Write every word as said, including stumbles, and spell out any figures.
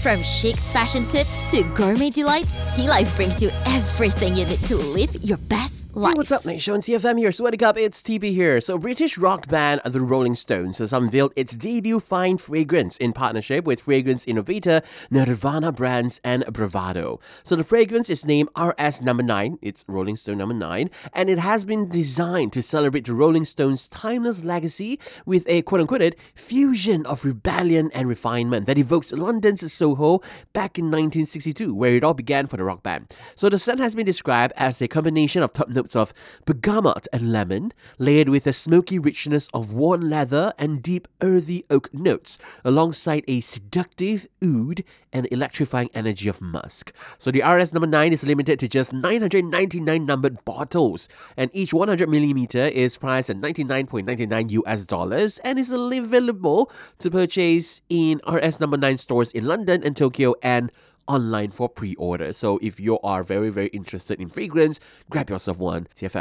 From chic fashion tips to gourmet delights, Tea Life brings you everything you need to live your best life. Hey, what's up, Nation? T F M here. So what up? It's T P here. So British rock band The Rolling Stones has unveiled its debut fine fragrance in partnership with fragrance innovator Nirvana Brands and Bravado. So the fragrance is named R S Number nine. It's Rolling Stone Number nine, and it has been designed to celebrate the Rolling Stones' timeless legacy with a quote-unquote fusion of rebellion and refinement that evokes London's Soho back in nineteen sixty-two, where it all began for the rock band. So the scent has been described as a combination of top notes of bergamot and lemon, layered with a smoky richness of worn leather and deep earthy oak notes, alongside a seductive oud and electrifying energy of musk. So the R S number nine is limited to just nine hundred ninety-nine numbered bottles, and each one hundred milliliter is priced at ninety-nine point nine nine U S dollars and is available to purchase in R S number nine stores in London and Tokyo and online for pre-order. So if you are very, very interested in fragrance, grab yourself one. T F M.